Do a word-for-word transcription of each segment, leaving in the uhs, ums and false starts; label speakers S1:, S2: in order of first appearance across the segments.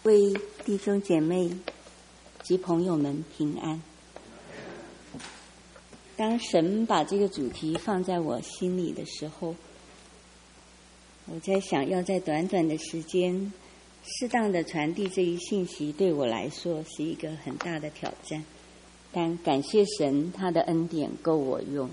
S1: 为弟兄姐妹及朋友们平安。当神把这个主题放在我心里的时候，我在想要在短短的时间适当的传递这一信息，对我来说是一个很大的挑战，但感谢神，他的恩典够我用。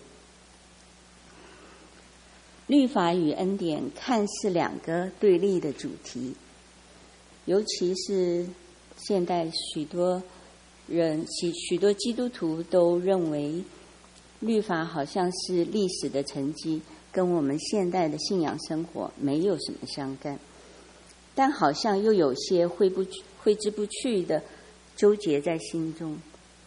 S1: 律法与恩典看似两个对立的主题，尤其是现代许多人许许多基督徒都认为律法好像是历史的成绩，跟我们现代的信仰生活没有什么相干，但好像又有些挥不挥之不去的纠结在心中。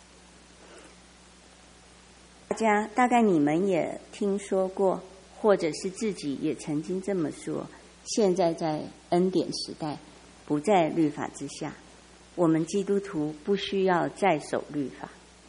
S1: 大家大概你们也听说过，或者是自己也曾经这么说，现在在恩典时代，不在律法之下，我们基督徒不需要再守律法。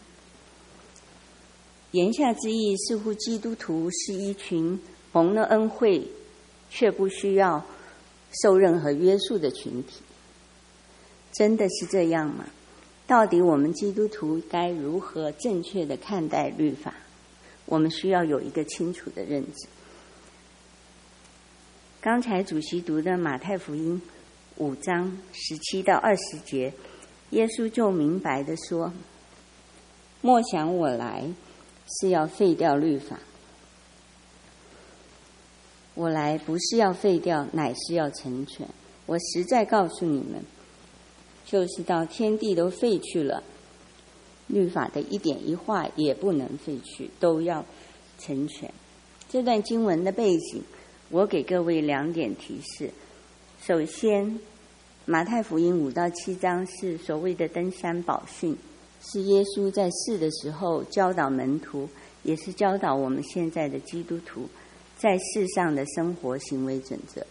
S1: 言下之意，似乎基督徒是一群蒙了恩惠却不需要受任何约束的群体。真的是这样吗？到底我们基督徒该如何正确的看待律法？我们需要有一个清楚的认知。刚才主席读的马太福音五章十七到二十节，耶稣就明白地说：莫想我来是要废掉律法，我来不是要废掉，乃是要成全。我实在告诉你们，就是到天地都废去了，律法的一点一画也不能废去，都要成全。这段经文的背景，我给各位两点提示。首先，马太福音五到七章是所谓的登山宝训，是耶稣在世的时候教导门徒，也是教导我们现在的基督徒在世上的生活行为准则。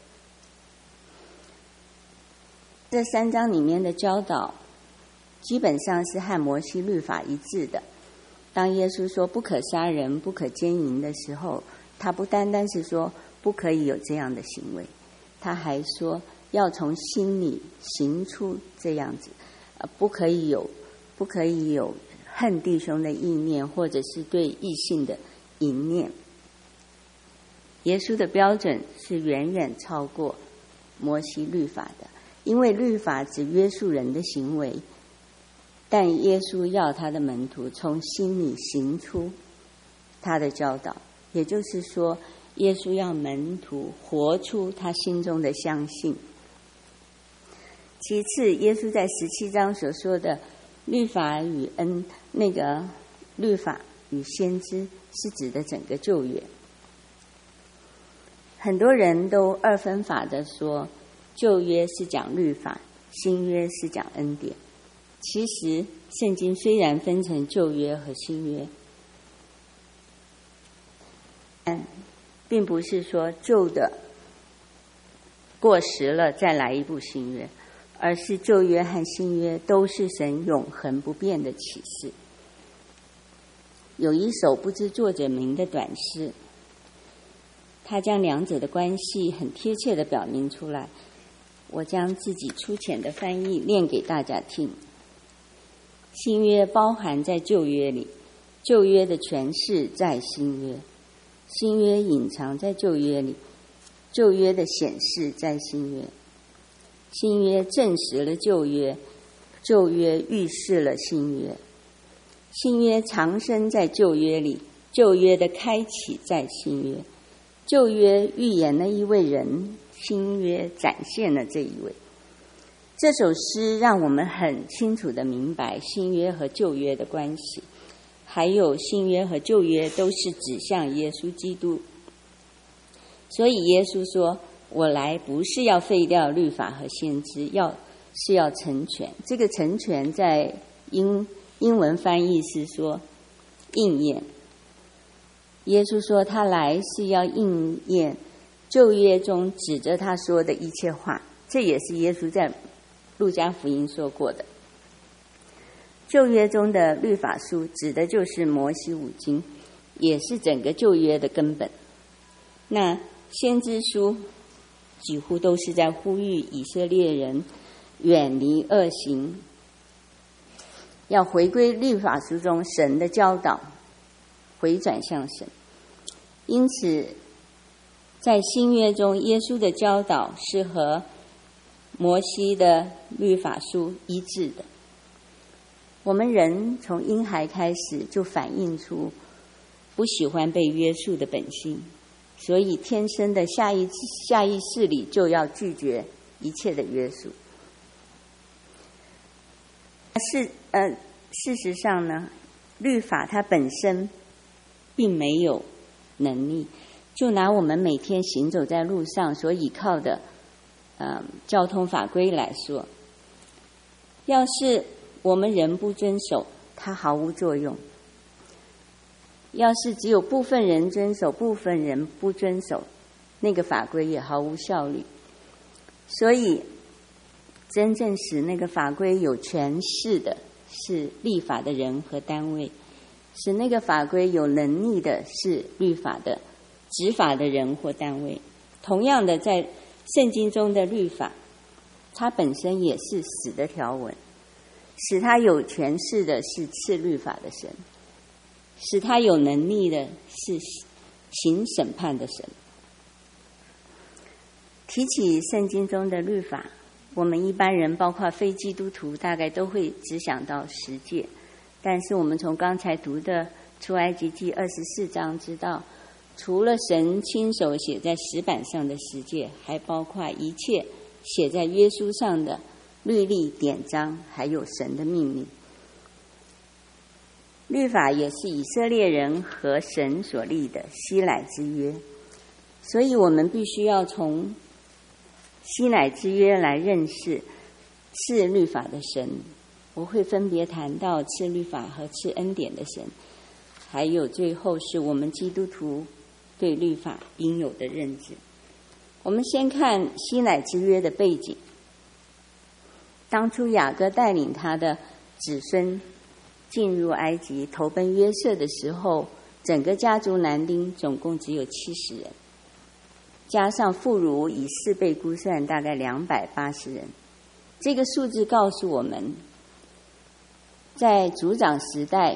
S1: 这三章里面的教导基本上是和摩西律法一致的。当耶稣说不可杀人、不可奸淫的时候，他不单单是说不可以有这样的行为，他还说要从心里行出这样子，呃，不可以有不可以有恨弟兄的意念，或者是对异性的淫念。耶稣的标准是远远超过摩西律法的，因为律法只约束人的行为，但耶稣要他的门徒从心里行出他的教导，也就是说，耶稣要门徒活出他心中的相信。其次，耶稣在十七章所说的律法与恩，那个律法与先知是指的整个旧约。很多人都二分法的说，旧约是讲律法，新约是讲恩典。其实圣经虽然分成旧约和新约，但并不是说旧的过时了再来一部新约，而是旧约和新约都是神永恒不变的启示。有一首不知作者名的短诗，他将两者的关系很贴切地表明出来。我将自己粗浅的翻译念给大家听。新约包含在旧约里，旧约的诠释在新约，新约隐藏在旧约里，旧约的显示在新约。新约证实了旧约，旧约预示了新约。新约藏身在旧约里，旧约的开启在新约。旧约预言了一位人，新约展现了这一位。这首诗让我们很清楚地明白新约和旧约的关系，还有新约和旧约都是指向耶稣基督。所以耶稣说，我来不是要废掉律法和先知，要是要成全。这个成全在英英文翻译是说应验。耶稣说他来是要应验旧约中指着他说的一切话，这也是耶稣在路加福音说过的。旧约中的律法书指的就是摩西五经，也是整个旧约的根本。那先知书几乎都是在呼吁以色列人远离恶行，要回归律法书中神的教导，回转向神。因此在新约中，耶稣的教导是和摩西的律法书一致的。我们人从婴孩开始就反映出不喜欢被约束的本性，所以天生的下意下意识里就要拒绝一切的约束。是呃，事实上呢，律法它本身并没有能力。就拿我们每天行走在路上所依靠的呃交通法规来说，要是我们人不遵守，它毫无作用；要是只有部分人遵守，部分人不遵守，那个法规也毫无效力。所以真正使那个法规有权势的是立法的人和单位，使那个法规有能力的是律法的执法的人或单位。同样的，在圣经中的律法，它本身也是死的条文，使它有权势的是赐律法的神，使它有能力的是行审判的神。提起圣经中的律法，我们一般人包括非基督徒大概都会只想到十诫，但是我们从刚才读的出埃及记二十四章知道，除了神亲手写在石板上的十诫，还包括一切写在约书上的律例典章，还有神的命令。律法也是以色列人和神所立的西乃之约，所以我们必须要从西乃之约来认识赐律法的神。我会分别谈到赐律法和赐恩典的神，还有最后是我们基督徒对律法应有的认知。我们先看西乃之约的背景。当初雅各带领他的子孙进入埃及投奔约瑟的时候，整个家族男丁总共只有七十人，加上妇孺以四倍估算，大概两百八十人。这个数字告诉我们，在族长时代，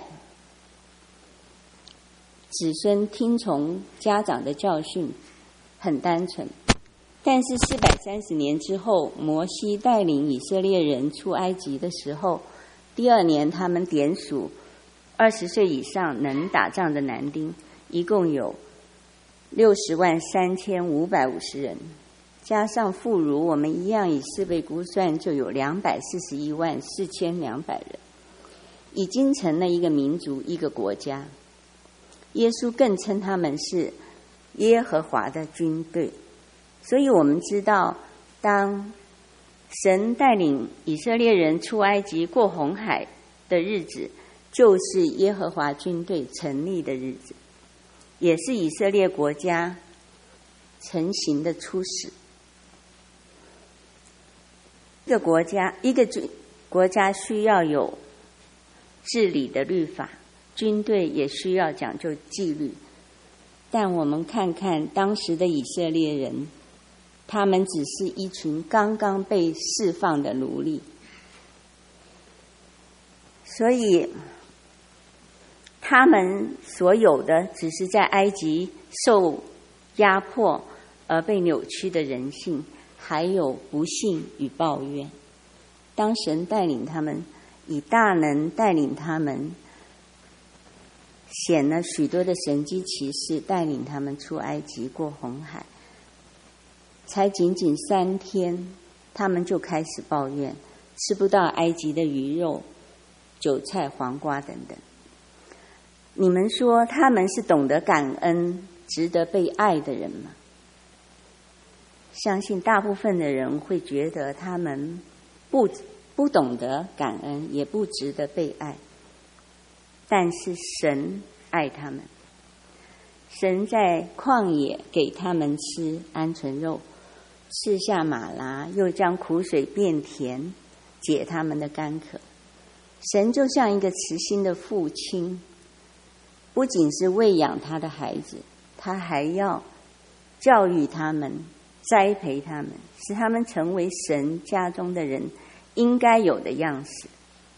S1: 子孙听从家长的教训很单纯。但是四百三十年之后，摩西带领以色列人出埃及的时候，第二年他们点数二十岁以上能打仗的男丁，一共有六十万三千五百五十人，加上妇孺，我们一样以四倍估算，就有两百四十一万四千两百人，已经成了一个民族，一个国家。耶稣更称他们是耶和华的军队。所以我们知道，当神带领以色列人出埃及过红海的日子，就是耶和华军队成立的日子，也是以色列国家成型的初始。一个国家，一个国家需要有治理的律法，军队也需要讲究纪律。但我们看看当时的以色列人，他们只是一群刚刚被释放的奴隶，所以他们所有的只是在埃及受压迫而被扭曲的人性，还有不幸与抱怨。当神带领他们，以大能带领他们，显了许多的神迹奇事，带领他们出埃及过红海，才仅仅三天，他们就开始抱怨吃不到埃及的鱼肉、韭菜、黄瓜等等。你们说他们是懂得感恩、值得被爱的人吗？相信大部分的人会觉得他们不不懂得感恩，也不值得被爱。但是神爱他们，神在旷野给他们吃鹌鹑肉，赐下马拉，又将苦水变甜，解他们的干渴。神就像一个慈心的父亲，不仅是喂养他的孩子，他还要教育他们，栽培他们，使他们成为神家中的人， 应该有的样式。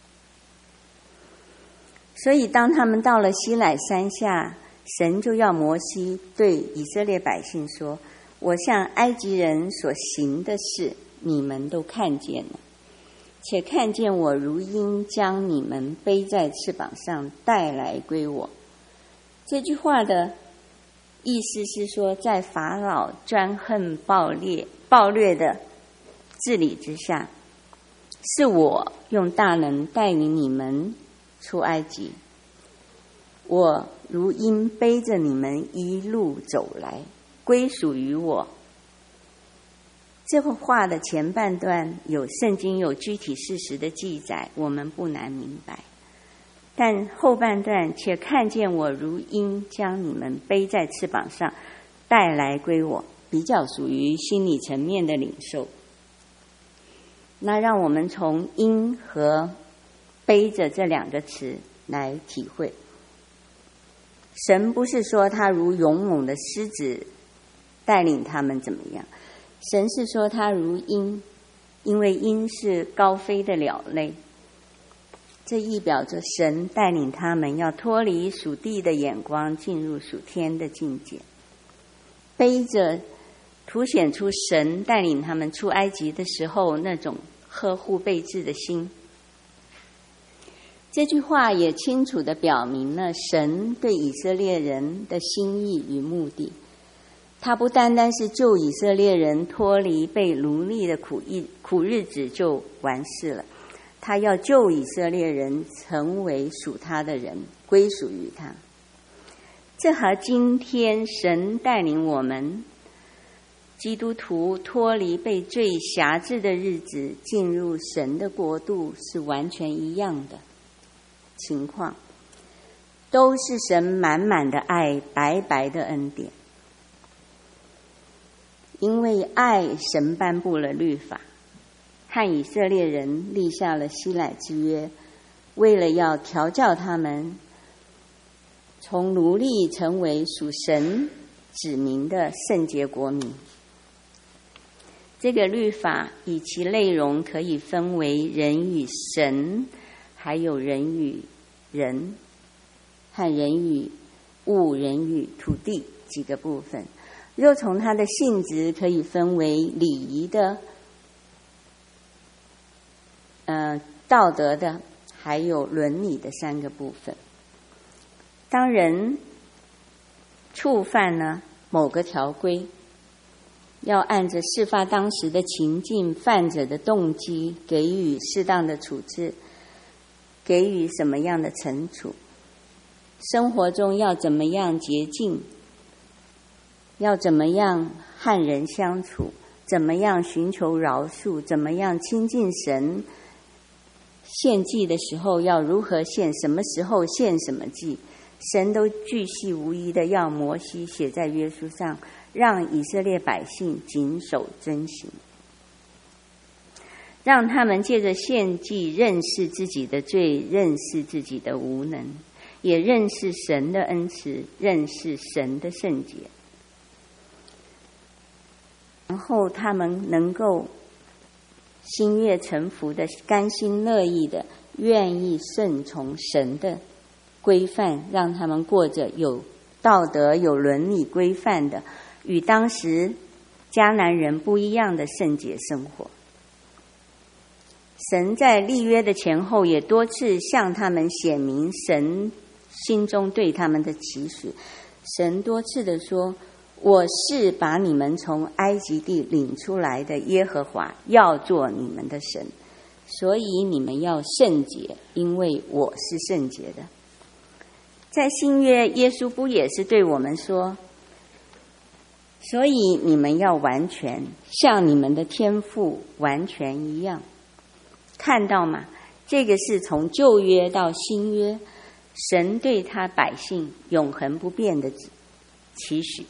S1: 所以当他们到了西乃山下，神就要摩西对以色列百姓说，我向埃及人所行的事，你们都看见了，且看见我如鹰将你们背在翅膀上带来归我。这句话的意思是说，在法老专横暴烈暴虐的治理之下，是我用大能带领你们出埃及，我如鹰背着你们一路走来，归属于我。这话的前半段有圣经有具体事实的记载，我们不难明白，但后半段却看见我如鹰将你们背在翅膀上带来归我，比较属于心理层面的领受。那让我们从鹰和背着这两个词来体会，神不是说他如勇猛的狮子带领他们怎么样，神是说他如鹰，因为鹰是高飞的鸟类，这意表着神带领他们要脱离属地的眼光，进入属天的境界。背着凸显出神带领他们出埃及的时候那种呵护备至的心。这句话也清楚地表明了神对以色列人的心意与目的。他不单单是救以色列人脱离被奴隶的苦日苦日子就完事了，他要救以色列人成为属他的人，归属于他。这和今天神带领我们基督徒脱离被罪辖制的日子，进入神的国度是完全一样的情况，都是神满满的爱，白白的恩典。因为爱，神颁布了律法，和以色列人立下了西乃之约，为了要调教他们从奴隶成为属神子民的圣洁国民。这个律法以其内容可以分为人与神，还有人与人，和人与物，人与土地几个部分。若从它的性质可以分为礼仪的、呃道德的，还有伦理的三个部分。当人触犯了某个条规，要按着事发当时的情境、犯者的动机，给予适当的处置，给予什么样的惩处。生活中要怎么样洁净，要怎么样和人相处，怎么样寻求饶恕，怎么样亲近神，献祭的时候要如何献，什么时候献什么祭，神都巨细无遗的要摩西写在约书上，让以色列百姓谨守遵行，让他们借着献祭认识自己的罪，认识自己的无能，也认识神的恩慈，认识神的圣洁，然后他们能够心悦诚服的、甘心乐意的、愿意顺从神的规范，让他们过着有道德、有伦理规范的，与当时迦南人不一样的圣洁生活。神在立约的前后也多次向他们显明神心中对他们的期许。神多次的说，我是把你们从埃及地领出来的耶和华，要做你们的神，所以你们要圣洁，因为我是圣洁的。在新约，耶稣不也是对我们说，所以你们要完全，像你们的天父完全一样。看到吗？这个是从旧约到新约，神对他百姓永恒不变的期许。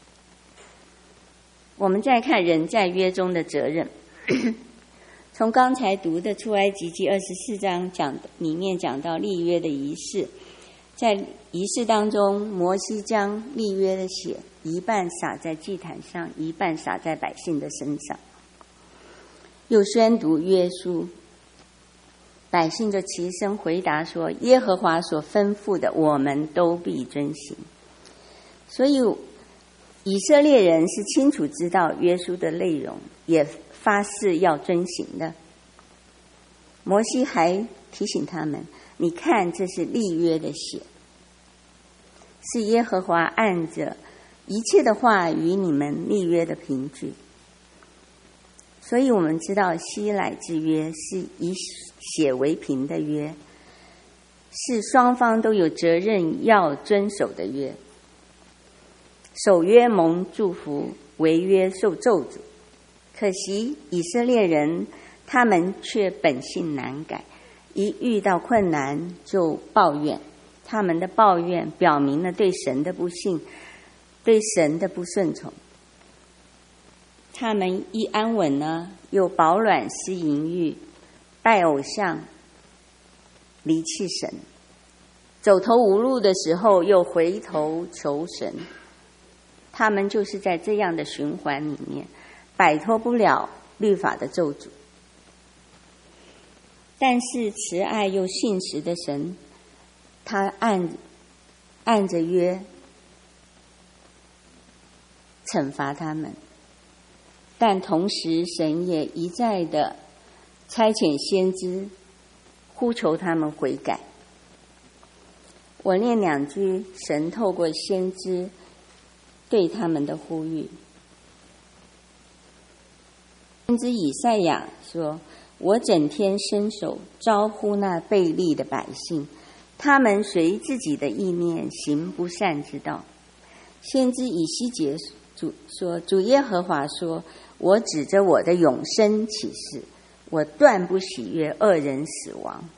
S1: 我们再看人在约中的责任。从刚才读的出埃及记二十四章讲里面讲到立约的仪式，在仪式当中，摩西将立约的血一半洒在祭坛上，一半洒在百姓的身上，又宣读约书， 百姓就齐声回答说：耶和华所吩咐的，我们都必遵行。所以以色列人是清楚知道约书的内容，也发誓要遵行的。摩西还提醒他们，你看，这是立约的血，是耶和华按着一切的话与你们立约的凭据。所以我们知道西乃之约是以血为凭的约，是双方都有责任要遵守的约。守约蒙祝福，违约受咒诅。可惜以色列人他们却本性难改，一遇到困难就抱怨，他们的抱怨表明了对神的不信，对神的不顺从。他们一安稳呢，又饱暖思淫欲，拜偶像，离弃神，走投无路的时候又回头求神。他们就是在这样的循环里面摆脱不了律法的咒诅。但是慈爱又信实的神，他按按着约惩罚他们，但同时神也一再的差遣先知呼求他们悔改。我念两句神透过先知对他们的呼吁。先知以赛亚说：我整天伸手招呼那悖逆的百姓，他们随自己的意念行不善之道。先知以西结主说：主耶和华说，我指着我的永生起誓，我断不喜悦恶人死亡，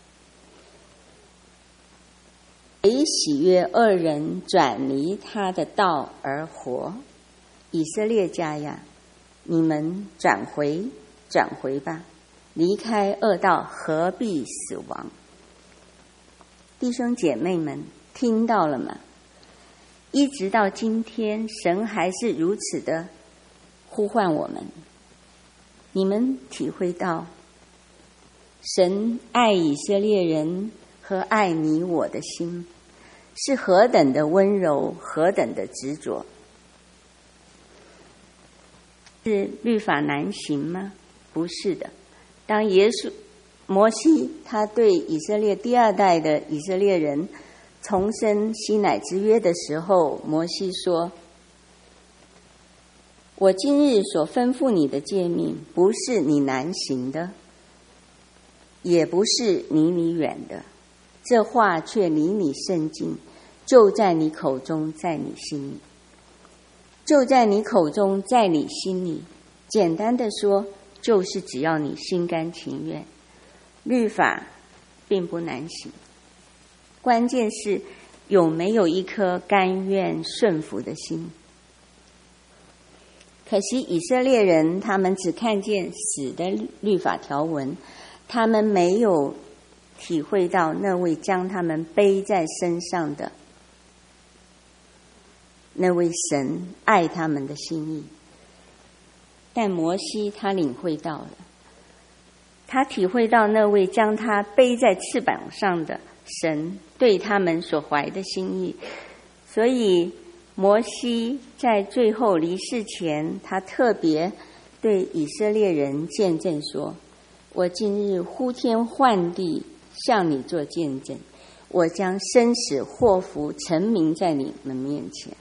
S1: 谁喜悦恶人转离他的道而活。以色列家呀，你们转回转回吧，离开恶道，何必死亡？弟兄姐妹们，听到了吗？一直到今天，神还是如此的呼唤我们。你们体会到神爱以色列人和爱你我的心是何等的温柔，何等的执着。是律法难行吗？不是的。当耶稣摩西他对以色列第二代的以色列人重申西乃之约的时候，摩西说：我今日所吩咐你的诫命，不是你难行的，也不是离你远的，这话却离你甚近，就在你口中，在你心里。就在你口中，在你心里。简单的说，就是只要你心甘情愿。律法并不难行，关键是有没有一颗甘愿顺服的心。可惜以色列人他们只看见死的律法条文，他们没有体会到那位将他们背在身上的那位神爱他们的心意。但摩西他领会到了，他体会到那位将他背在翅膀上的神对他们所怀的心意。所以摩西在最后离世前，他特别对以色列人见证说：我今日呼天唤地向你做见证，我将生死祸福陈明在你们面前。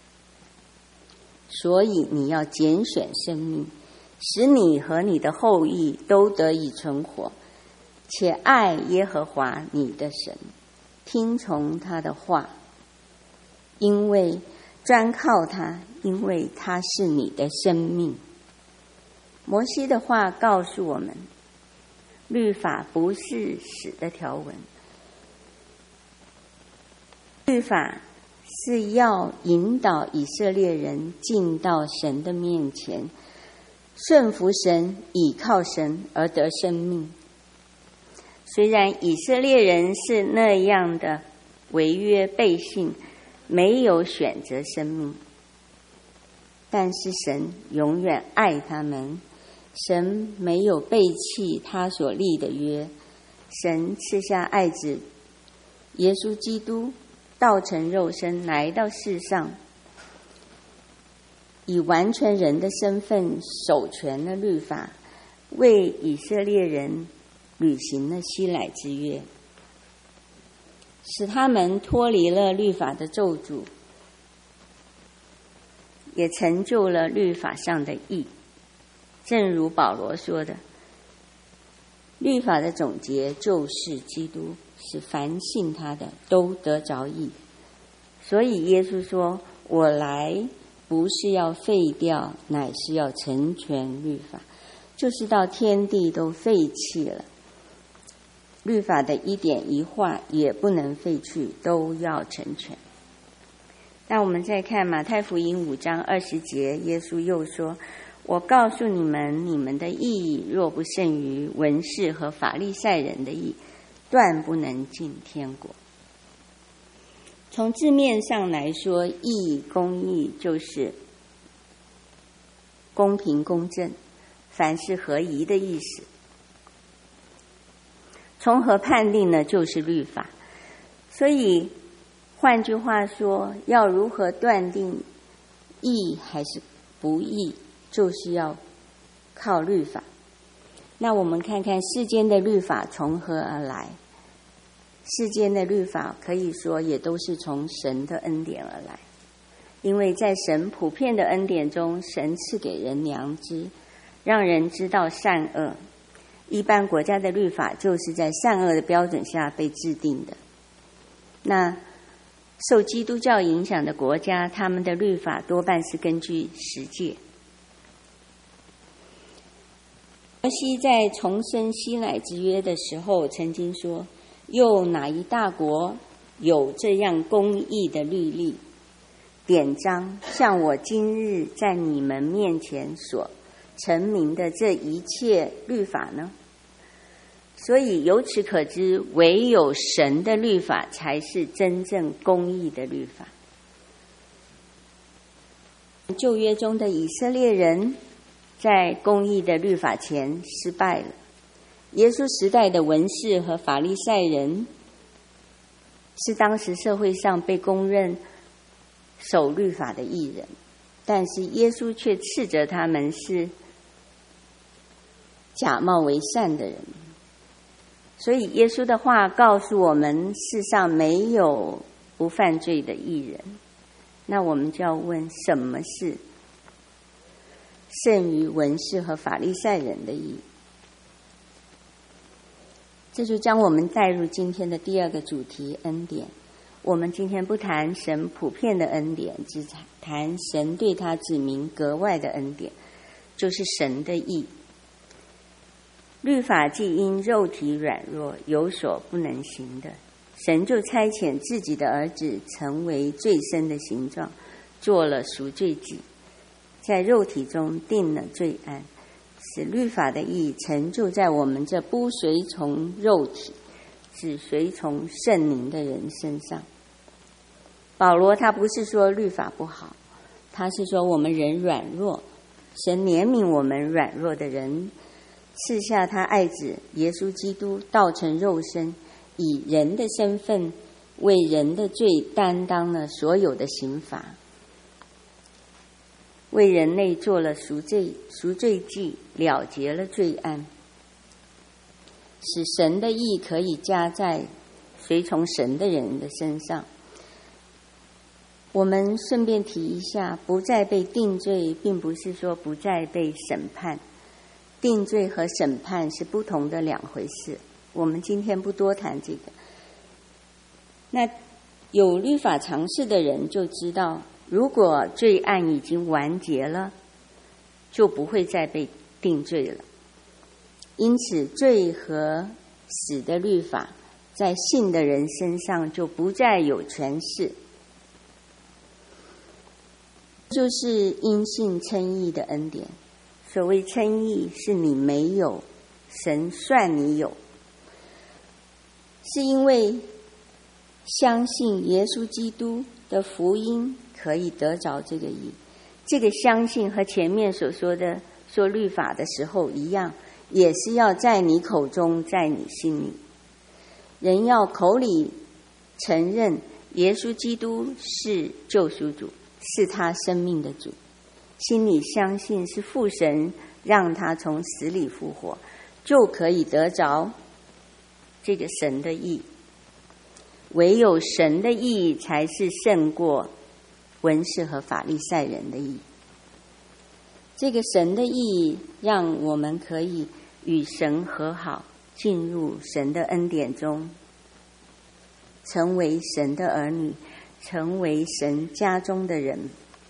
S1: 所以你要拣选生命，使你和你的后裔都得以存活，且爱耶和华你的神，听从他的话，因为专靠他，因为他是你的生命。摩西的话告诉我们，律法不是死的条文，律法是要引导以色列人进到神的面前，顺服神，倚靠神而得生命。虽然以色列人是那样的违约背信，没有选择生命，但是神永远爱他们，神没有背弃他所立的约， 神赐下爱子耶稣基督，道成肉身来到世上，以完全人的身份守全了律法，为以色列人履行了西乃之约，使他们脱离了律法的咒诅，也成就了律法上的义。正如保罗说的，律法的总结就是基督，使凡信他的都得着义。所以耶稣说，我来不是要废掉，乃是要成全律法，就是到天地都废弃了，律法的一点一画也不能废去，都要成全。那我们再看马太福音五章二十节，耶稣又说，我告诉你们，你们的义若不胜于文士和法利赛人的义，断不能进天国。从字面上来说，义公义就是公平公正，凡事合宜的意思。从何判定呢？就是律法。所以换句话说，要如何断定义还是不义，就是要靠律法。那我们看看世间的律法从何而来。世间的律法可以说也都是从神的恩典而来，因为在神普遍的恩典中，神赐给人良知，让人知道善恶。一般国家的律法就是在善恶的标准下被制定的。那受基督教影响的国家，他们的律法多半是根据十诫。摩西在重申西乃之约的时候曾经说，又哪一大国有这样公义的律例典章，像我今日在你们面前所成名的这一切律法呢？所以由此可知，唯有神的律法才是真正公义的律法。旧约中的以色列人在公义的律法前失败了。耶稣时代的文士和法利赛人是当时社会上被公认守律法的义人，但是耶稣却斥责他们是假冒为善的人。所以耶稣的话告诉我们，世上没有不犯罪的义人。那我们就要问，什么是胜于文士和法利赛人的义？这就将我们带入今天的第二个主题，恩典。我们今天不谈神普遍的恩典，只谈神对他子民格外的恩典，就是神的义。律法既因肉体软弱有所不能行的，神就差遣自己的儿子成为罪身的形状，做了赎罪祭，在肉体中定了罪案，使律法的义成就在我们这不随从肉体只随从圣灵的人身上。保罗他不是说律法不好，他是说我们人软弱，神怜悯我们软弱的人，赐下他爱子耶稣基督，道成肉身，以人的身份为人的罪担当了所有的刑罚，为人类做了赎罪赎罪祭，了结了罪案，使神的义可以加在随从神的人的身上。我们顺便提一下，不再被定罪并不是说不再被审判，定罪和审判是不同的两回事，我们今天不多谈这个。那有律法常识的人就知道，如果罪案已经完结了，就不会再被定罪了。因此罪和死的律法在信的人身上就不再有权势，就是因信称义的恩典。所谓称义，是你没有，神算你有，是因为相信耶稣基督的福音可以得着这个义。这个相信和前面所说的说律法的时候一样，也是要在你口中，在你心里。 人要口里承认耶稣基督是救赎主，是他生命的主，心里相信是父神让他从死里复活，就可以得着这个神的义。唯有神的义才是胜过文士和法利赛人的义。这个神的义让我们可以与神和好，进入神的恩典中，成为神的儿女，成为神家中的人，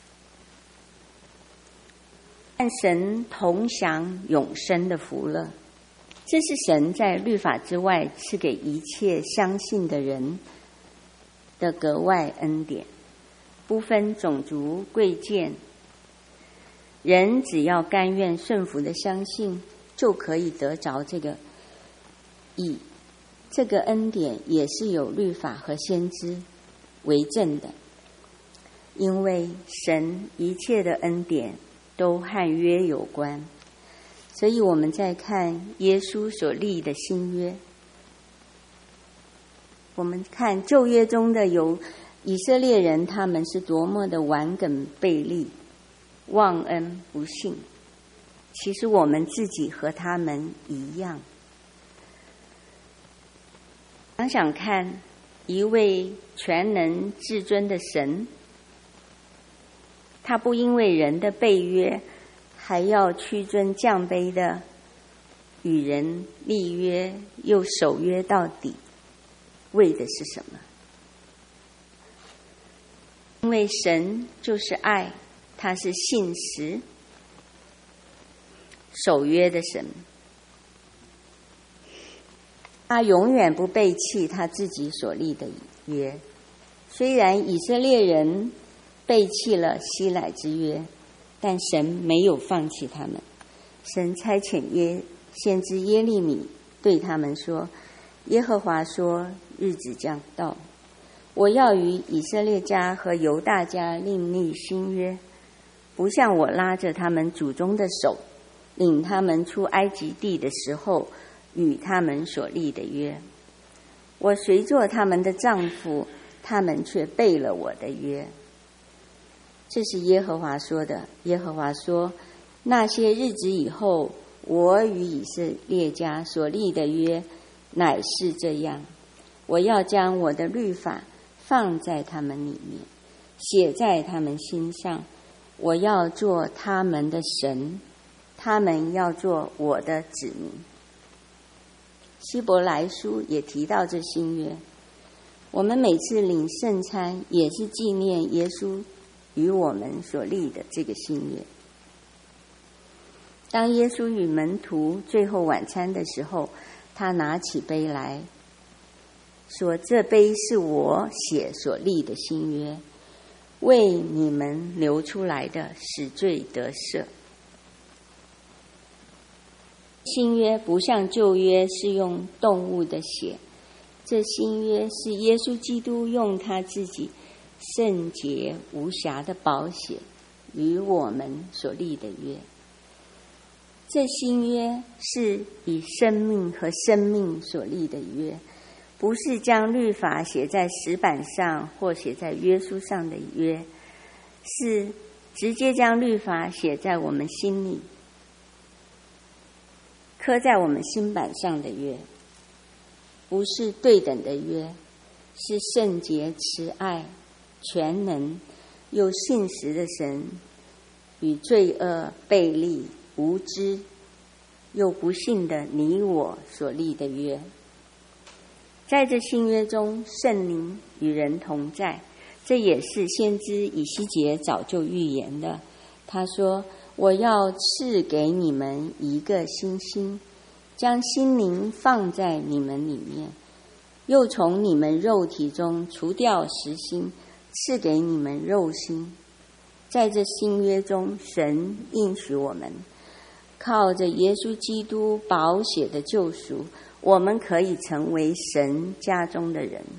S1: 和神同享永生的福乐。这是神在律法之外赐给一切相信的人的格外恩典，不分种族贵贱，人只要甘愿顺服的相信，就可以得着这个义。这个恩典也是有律法和先知为证的，因为神一切的恩典都和约有关。所以我们在看耶稣所立的新约，我们看旧约中的有以色列人，他们是多么的顽梗悖逆，忘恩不信。其实我们自己和他们一样。想想看，一位全能至尊的神，他不因为人的背约，还要屈尊降卑的与人立约，又守约到底，为的是什么？因为神就是爱，他是信实守约的神，他永远不背弃他自己所立的约。虽然以色列人背弃了西乃之约，但神没有放弃他们。神差遣耶先知耶利米对他们说，耶和华说，日子将到，我要与以色列家和犹大家另立新约，不像我拉着他们祖宗的手，领他们出埃及地的时候与他们所立的约。我虽做他们的丈夫，他们却背了我的约。这是耶和华说的。耶和华说，那些日子以后，我与以色列家所立的约乃是这样，我要将我的律法放在他们里面，写在他们心上，我要做他们的神，他们要做我的子民。希伯来书也提到这新约。我们每次领圣餐也是纪念耶稣与我们所立的这个新约。当耶稣与门徒最后晚餐的时候，他拿起杯来说，这杯是我血所立的新约，为你们流出来的，使罪得赦。新约不像旧约是用动物的血，这新约是耶稣基督用他自己圣洁无瑕的宝血与我们所立的约。这新约是以生命和生命所立的约，不是将律法写在石板上或写在约书上的约，是直接将律法写在我们心里，刻在我们心板上的约。不是对等的约，是圣洁慈爱全能又信实的神与罪恶悖逆无知又不信的你我所立的约。在这新约中，圣灵与人同在，这也是先知以西结早就预言的。他说，我要赐给你们一个新心，将心灵放在你们里面，又从你们肉体中除掉实心，赐给你们肉心。在这新约中，神应许我们，靠着耶稣基督宝血的救赎，我们可以成为神家中的人。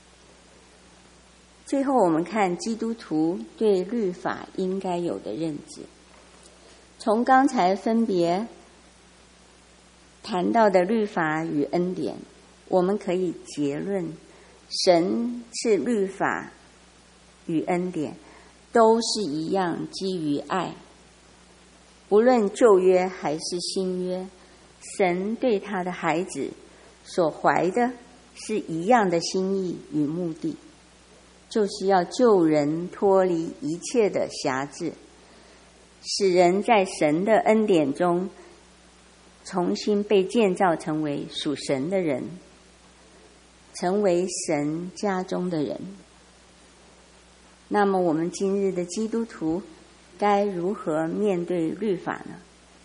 S1: 最后我们看基督徒对律法应该有的认知。从刚才分别谈到的律法与恩典， 我们可以结论，神是律法与恩典都是一样基于爱，不论旧约还是新约，神对他的孩子所怀的是一样的心意与目的，就是要救人脱离一切的辖制，使人在神的恩典中重新被建造成为属神的人，成为神家中的人。那么我们今日的基督徒该如何面对律法呢？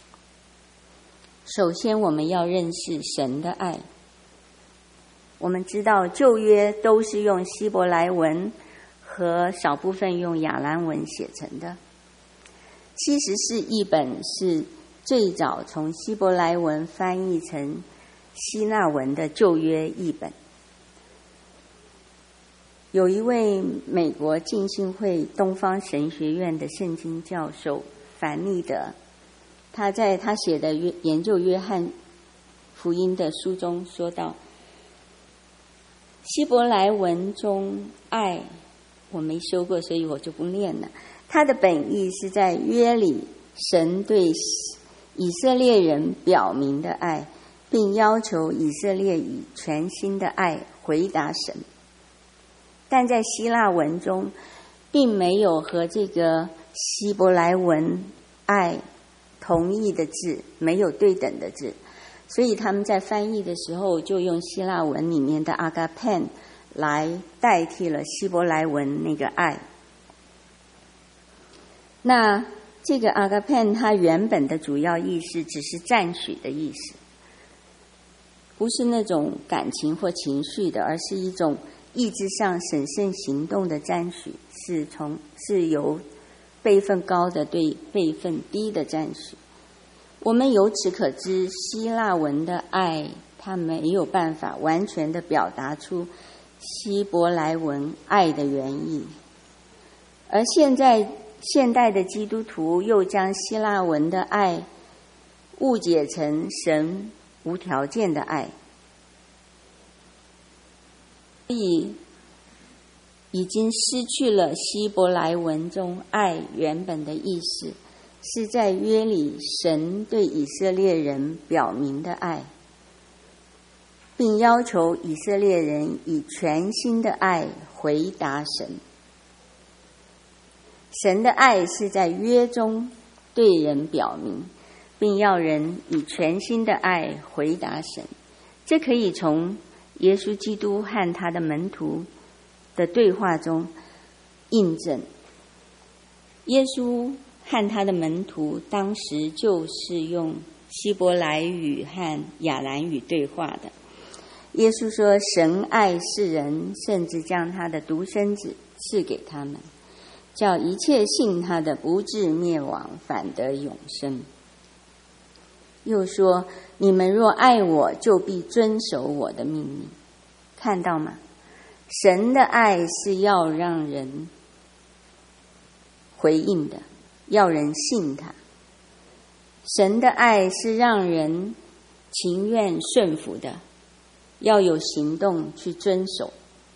S1: 首先我们要认识神的爱。我们知道旧约都是用希伯来文和少部分用亚兰文写成的，七十士译本是最早从希伯来文翻译成希腊文的旧约译本。有一位美国浸信会东方神学院的圣经教授凡利德，他在他写的研究约翰福音的书中说道，希伯来文中爱，我没修过，所以我就不念了。它的本意是在约里神对以色列人表明的爱，并要求以色列以全心的爱回答神。但在希腊文中并没有和这个希伯来文爱同义的字，没有对等的字，所以他们在翻译的时候就用希腊文里面的 agape 来代替了希伯来文那个爱。那这个 agape 它原本的主要意思只是赞许的意思，不是那种感情或情绪的，而是一种意志上审慎行动的赞许，是从是由辈分高的对辈分低的赞许。我们由此可知，希腊文的爱它没有办法完全的表达出希伯来文爱的原意，而现在现代的基督徒又将希腊文的爱误解成神无条件的爱，所以已经失去了希伯来文中爱原本的意思，是在约里神对以色列人表明的爱，并要求以色列人以全心的爱回答神。神的爱是在约中对人表明，并要人以全心的爱回答神。这可以从耶稣基督和他的门徒的对话中印证。耶稣和他的门徒当时就是用希伯来语和亚兰语对话的。耶稣说，神爱世人，甚至将他的独生子赐给他们，叫一切信他的不至灭亡，反得永生。又说，你们若爱我，就必遵守我的命令。看到吗？神的爱是要让人回应的，要人信他。神的爱是让人情愿顺服的，要有行动去遵守。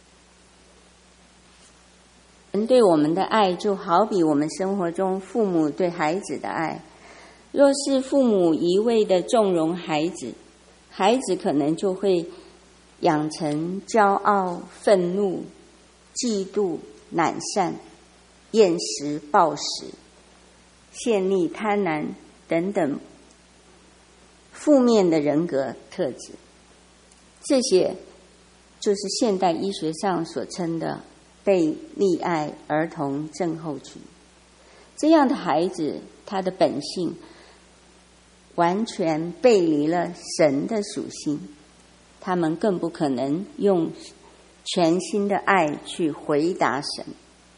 S1: 神对我们的爱就好比我们生活中父母对孩子的爱，若是父母一味的纵容孩子，孩子可能就会养成骄傲、愤怒、嫉妒、懒散、厌食、暴食、陷溺、贪婪等等负面的人格特质。这些就是现代医学上所称的被溺爱儿童症候群。这样的孩子，他的本性完全背离了神的属性，他们更不可能用全心的爱去回答神。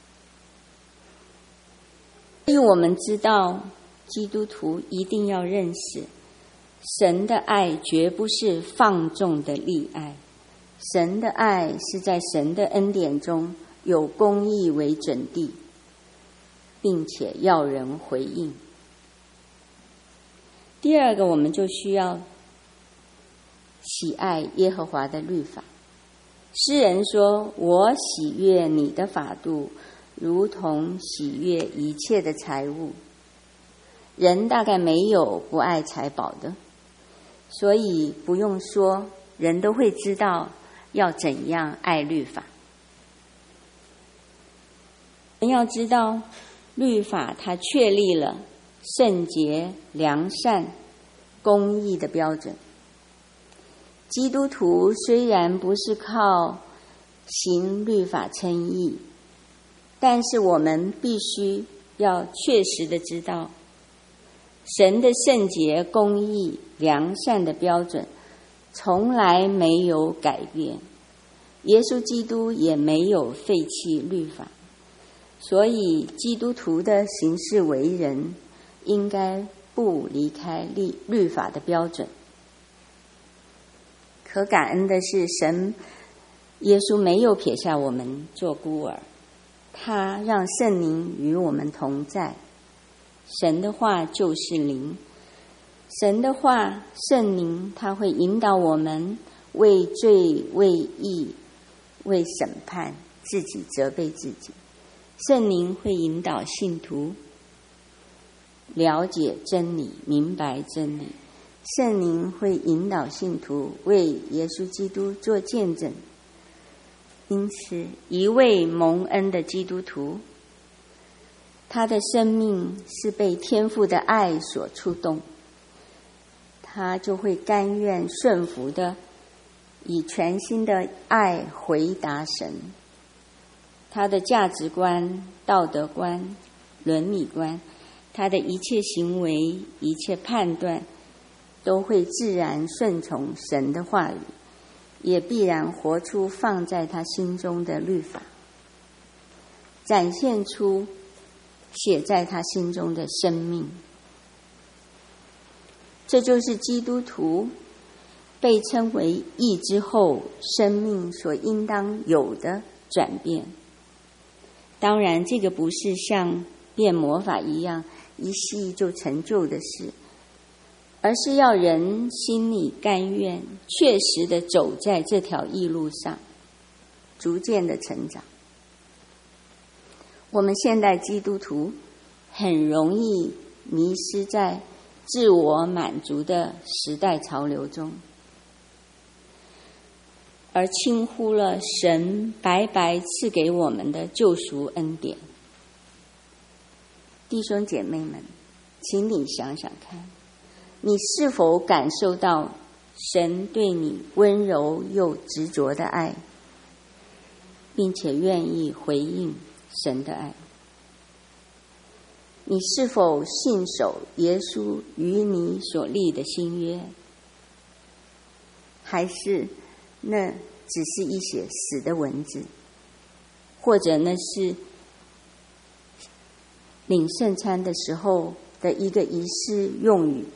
S1: 所以我们知道，基督徒一定要认识，神的爱绝不是放纵的溺爱，神的爱是在神的恩典中有公义为准谛，并且要人回应。第二个，我们就需要喜爱耶和华的律法。诗人说，我喜悦你的法度，如同喜悦一切的财物。人大概没有不爱财宝的，所以不用说，人都会知道要怎样爱律法。人要知道，律法它确立了圣洁、良善、公义的标准。基督徒虽然不是靠行律法称义，但是我们必须要确实的知道，神的圣洁、公义、良善的标准从来没有改变，耶稣基督也没有废弃律法，所以基督徒的行事为人应该不离开律律法的标准。可感恩的是，神耶稣没有撇下我们做孤儿，他让圣灵与我们同在。神的话就是灵，神的话，圣灵他会引导我们为罪、为义、为审判自己，责备自己。圣灵会引导信徒了解真理，明白真理。圣灵会引导信徒为耶稣基督做见证。因此，一位蒙恩的基督徒，他的生命是被天父的爱所触动，他就会甘愿顺服的，以全心的爱回答神。他的价值观、道德观、伦理观，他的一切行为、一切判断，都会自然顺从神的话语，也必然活出放在他心中的律法，展现出写在他心中的生命。这就是基督徒被称为义之后，生命所应当有的转变。当然，这个不是像变魔法一样一夕就成就的事，而是要人心里甘愿，确实的走在这条义路上，逐渐的成长。我们现代基督徒很容易迷失在自我满足的时代潮流中，而轻忽了神白白赐给我们的救赎恩典。弟兄姐妹们，请你想想看，你是否感受到神对你温柔又执着的爱，并且愿意回应神的爱？你是否信守耶稣与你所立的新约，还是那只是一些死的文字，或者那是领圣餐的时候的一个仪式用语？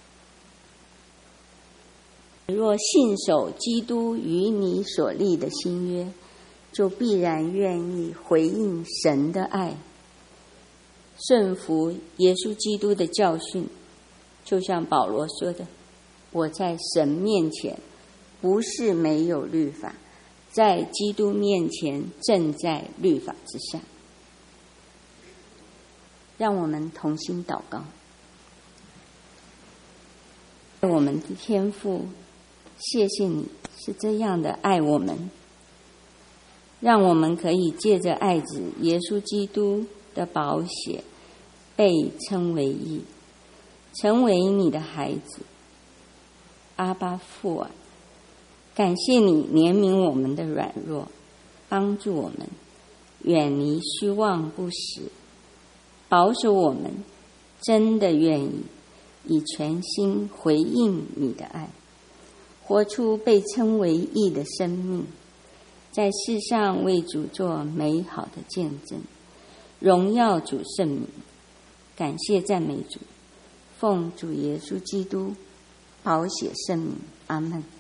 S1: 若信守基督与你所立的新约，就必然愿意回应神的爱，顺服耶稣基督的教训。就像保罗说的，我在神面前不是没有律法，在基督面前正在律法之下。让我们同心祷告。我们的天父，谢谢你是这样的爱我们，让我们可以借着爱子耶稣基督的宝血被称为义，成为你的孩子。阿爸父啊，感谢你怜悯我们的软弱，帮助我们远离虚妄不实，保守我们真的愿意以全心回应你的爱，活出被称为义的生命，在世上为主做美好的见证，荣耀主圣名。感谢赞美主，奉主耶稣基督宝血圣名，阿们。